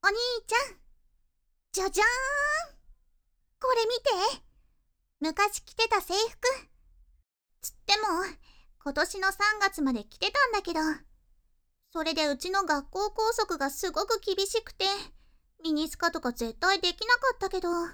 お兄ちゃん、じゃじゃーん。これ見て。昔着てた制服。つっても、今年の3月まで着てたんだけど、それでうちの学校校則がすごく厳しくて、ミニスカとか絶対できなかったけど、こ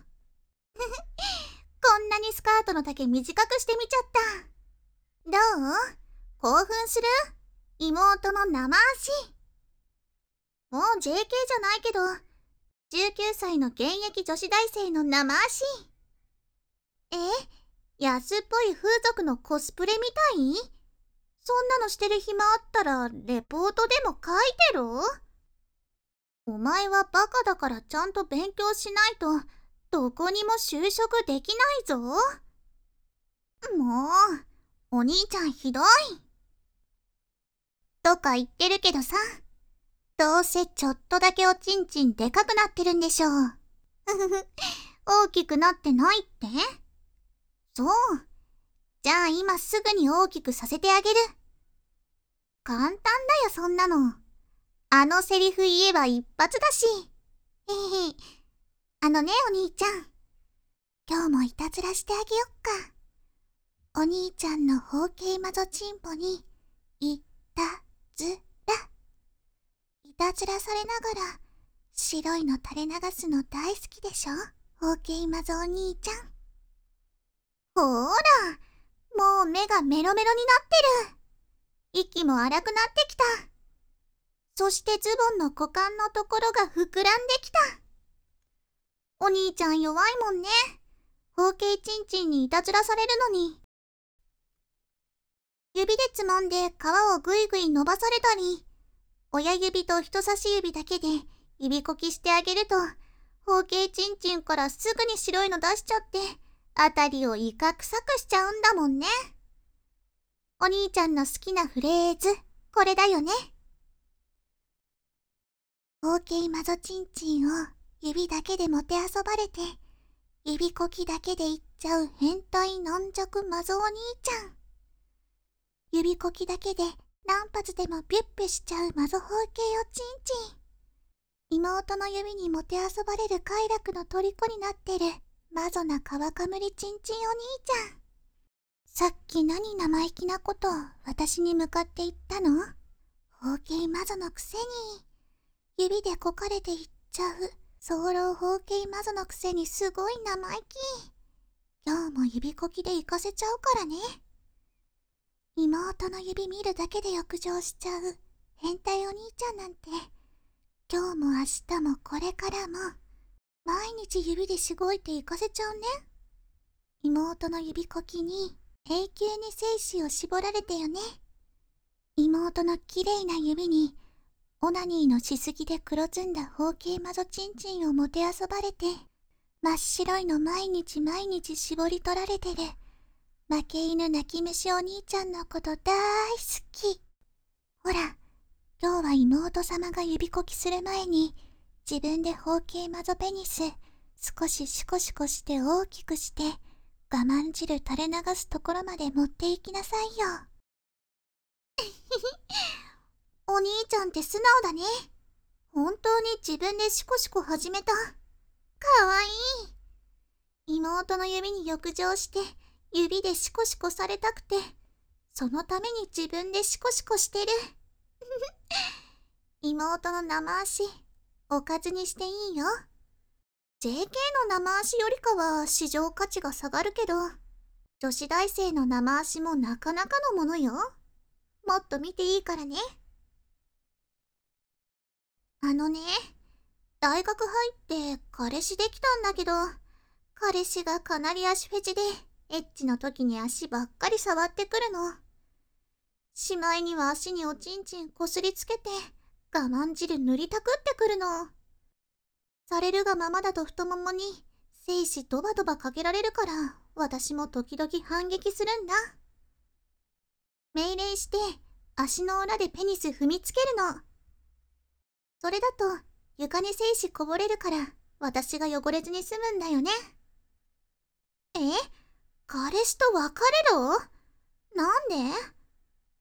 んなにスカートの丈短くしてみちゃった。どう？興奮する？妹の生足。もう JK じゃないけど、19歳の現役女子大生の生足。安っぽい風俗のコスプレみたい？そんなのしてる暇あったらレポートでも書いてろ？お前はバカだからちゃんと勉強しないとどこにも就職できないぞ。もう、お兄ちゃんひどい。とか言ってるけどさ、どうせちょっとだけおちんちんでかくなってるんでしょう。大きくなってないって？そう。じゃあ今すぐに大きくさせてあげる。簡単だよそんなの。あのセリフ言えば一発だし。へへ。お兄ちゃん。今日もいたずらしてあげよっか。お兄ちゃんの包茎マゾチンポに、いたずら。いたずらされながら、白いの垂れ流すの大好きでしょ？包茎マゾお兄ちゃん。ほーら、もう目がメロメロになってる。息も荒くなってきた。そしてズボンの股間のところが膨らんできた。お兄ちゃん弱いもんね。包茎チンチンにいたずらされるのに。指でつまんで皮をぐいぐい伸ばされたり、親指と人差し指だけで指こきしてあげると、包茎チンチンからすぐに白いの出しちゃって、あたりをイカ臭くしちゃうんだもんね。お兄ちゃんの好きなフレーズ、これだよね。包茎マゾチンチンを指だけでもてあそばれて、指こきだけでいっちゃう変態軟弱マゾお兄ちゃん。指こきだけで何発でもビュッビュしちゃうマゾ包茎おちんちん。妹の指にもてあそばれる快楽の虜になってるマゾな皮かむりちんちんお兄ちゃん。さっき何生意気なこと私に向かって言ったの？包茎マゾのくせに指でこかれていっちゃう早漏包茎マゾのくせにすごい生意気。今日も指こきで行かせちゃうからね。妹の指見るだけで浴場しちゃう変態お兄ちゃんなんて、今日も明日もこれからも毎日指でしごいて行かせちゃうね。妹の指こきに永久に精子を絞られてよね。妹のきれいな指にオナニーのしすぎで黒ずんだ包茎マゾチンチンをもてあそばれて、真っ白いの毎日毎日絞り取られてる負け犬泣き虫お兄ちゃんのこと大好き。ほら、今日は妹様が指こきする前に自分で包茎マゾペニス少しシコシコして大きくして我慢汁垂れ流すところまで持っていきなさいよ。お兄ちゃんって素直だね。本当に自分でシコシコ始めた。かわいい。妹の指に浴場して指でシコシコされたくて、そのために自分でシコシコしてる。妹の生足、おかずにしていいよ。JK の生足よりかは市場価値が下がるけど、女子大生の生足もなかなかのものよ。もっと見ていいからね。大学入って彼氏できたんだけど、彼氏がかなり足フェチで、エッチの時に足ばっかり触ってくるの。しまいには足におちんちんこすりつけて、我慢汁塗りたくってくるの。されるがままだと太ももに精子ドバドバかけられるから、私も時々反撃するんだ。命令して足の裏でペニス踏みつけるの。それだと床に精子こぼれるから私が汚れずに済むんだよね。彼氏と別れろ？なんで？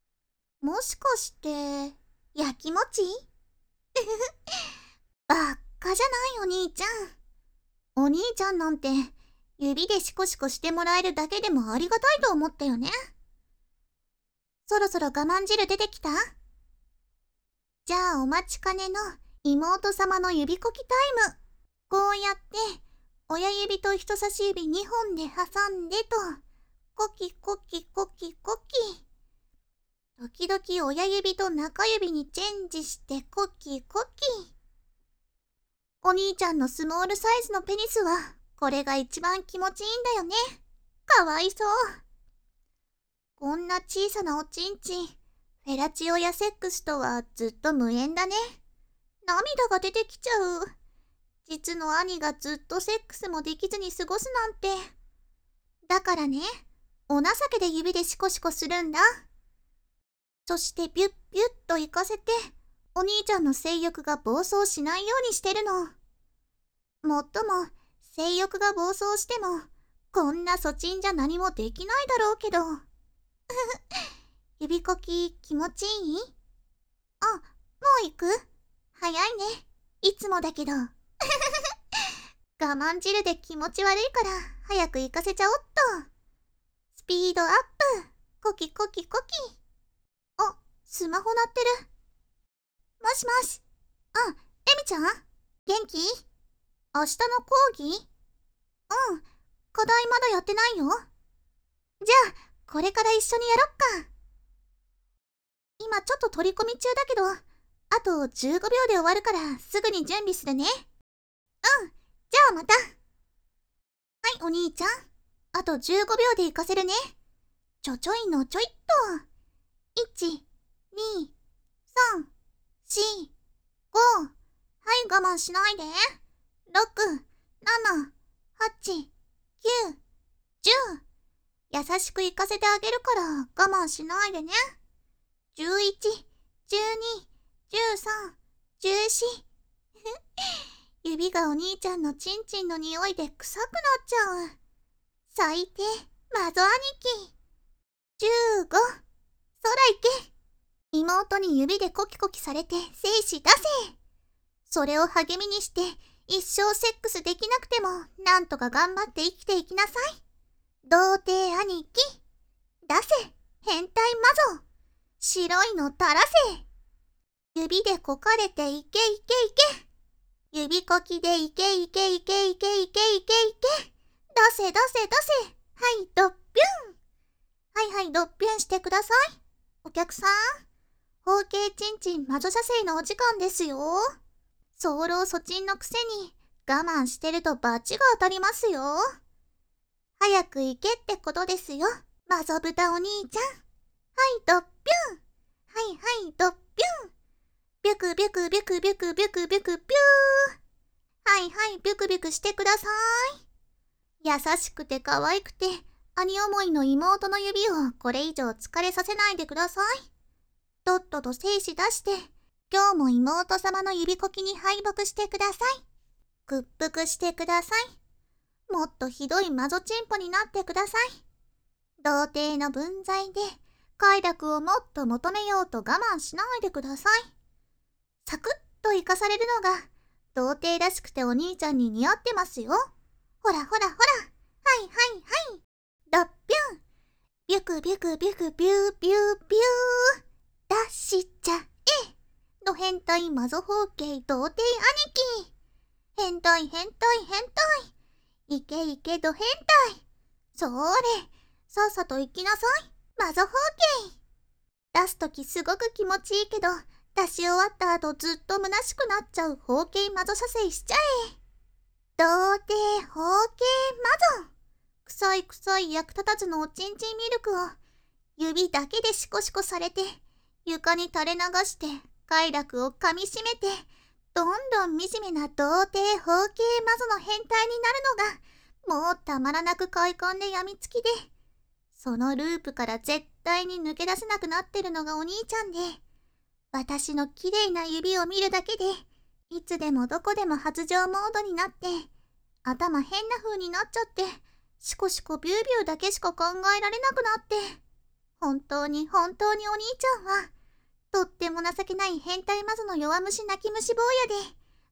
もしかして焼きもち？ばっカじゃないお兄ちゃん。お兄ちゃんなんて指でシコシコしてもらえるだけでもありがたいと思ったよね。そろそろ我慢汁出てきた？じゃあお待ちかねの妹様の指こきタイム。こうやって親指と人差し指2本で挟んでと、コキコキコキコキ。時々親指と中指にチェンジしてコキコキ。お兄ちゃんのスモールサイズのペニスはこれが一番気持ちいいんだよね。かわいそう。こんな小さなおちんちん、フェラチオやセックスとはずっと無縁だね。涙が出てきちゃう。実の兄がずっとセックスもできずに過ごすなんて。だからね、お情けで指でシコシコするんだ。そしてビュッビュッと行かせて、お兄ちゃんの性欲が暴走しないようにしてるの。もっとも、性欲が暴走しても、こんな粗チンじゃ何もできないだろうけど。指こき気持ちいい？あ、もう行く？早いね。いつもだけど。我慢汁で気持ち悪いから早く行かせちゃおっと。スピードアップ。コキコキコキ。あ、スマホ鳴ってる。もしもし。あ、エミちゃん？元気？明日の講義？うん、課題まだやってないよ。じゃあ、これから一緒にやろっか。今ちょっと取り込み中だけど、あと15秒で終わるからすぐに準備するね。うん、じゃあまた。はい、お兄ちゃん。あと15秒で行かせるね。ちょちょいのちょいっと。1、2、3、4、5。はい、我慢しないで。6、7、8、9、10。優しく行かせてあげるから我慢しないでね。11、12、13、14。指がお兄ちゃんのチンチンの匂いで臭くなっちゃう。最低、マゾ兄貴。15、空行け。妹に指でコキコキされて精子出せ。それを励みにして一生セックスできなくてもなんとか頑張って生きていきなさい。童貞兄貴。出せ、変態マゾ。白いの垂らせ。指でこかれていけいけいけ。指こきでいけいけいけいけいけいけいけ。出せ出せ出せ。はい、ドッピュン。はいはい、ドッピュンしてください。お客さん、包茎チンチン魔女射精のお時間ですよ。早漏粗チンのくせに我慢してるとバチが当たりますよ。早く行けってことですよ、マゾブタお兄ちゃん。はい、ドッピュン。はいはい、ドッピュン。ビュクビュクビュクビュクビュクビュクビュー。はいはい、ビュクビュクしてください。優しくて可愛くて兄思いの妹の指をこれ以上疲れさせないでください。とっとと精子出して、今日も妹様の指こきに敗北してください。屈服してください。もっとひどいマゾチンポになってください。童貞の分際で快楽をもっと求めようと我慢しないでください。サクッと生かされるのが童貞らしくてお兄ちゃんに似合ってますよ。ほらほらほら。はいはいはい。ドッピュン。ビュクビュクビュクビュービュービュー。出しちゃえ。ド変態マゾ包茎童貞兄貴。変態変態変態。いけいけド変態。そーれ。さっさと行きなさい。マゾ包茎。出すときすごく気持ちいいけど、出し終わった後ずっと虚しくなっちゃう包茎マゾ射精しちゃえ。童貞包茎マゾ。臭い臭い役立たずのおちんちんミルクを指だけでシコシコされて床に垂れ流して快楽をかみしめてどんどん惨めな童貞包茎マゾの変態になるのがもうたまらなく快感でやみつきで、そのループから絶対に抜け出せなくなってるのがお兄ちゃんで、私の綺麗な指を見るだけでいつでもどこでも発情モードになって頭変な風になっちゃってシコシコビュービューだけしか考えられなくなって、本当に本当にお兄ちゃんはとっても情けない変態マゾの弱虫泣き虫坊やで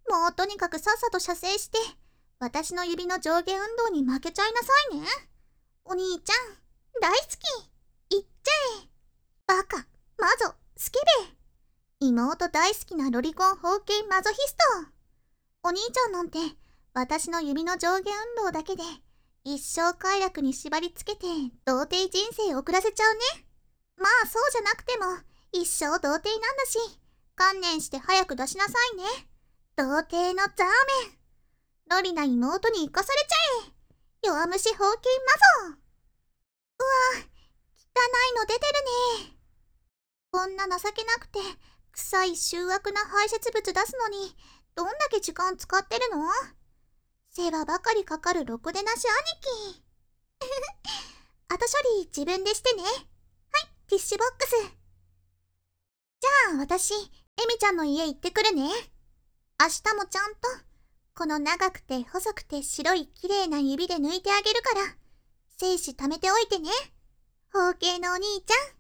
もうとにかくさっさと射精して、私の指の上下運動に負けちゃいなさいね。お兄ちゃん、大好き。いっちゃえ。バカ、マゾ、スケベ。妹大好きなロリコン包茎マゾヒスト。お兄ちゃんなんて、私の指の上下運動だけで、一生快楽に縛り付けて、童貞人生送らせちゃうね。まあそうじゃなくても、一生童貞なんだし、観念して早く出しなさいね。童貞のザーメン。ロリな妹に生かされちゃえ。弱虫包茎マゾ。うわ、汚いの出てるね。こんな情けなくて、臭い醜悪な排泄物出すのに、どんだけ時間使ってるの？世話ばかりかかるろくでなし兄貴。後処理自分でしてね。はい、ティッシュボックス。じゃあ私、エミちゃんの家行ってくるね。明日もちゃんと、この長くて細くて白い綺麗な指で抜いてあげるから、精子貯めておいてね。包茎のお兄ちゃん。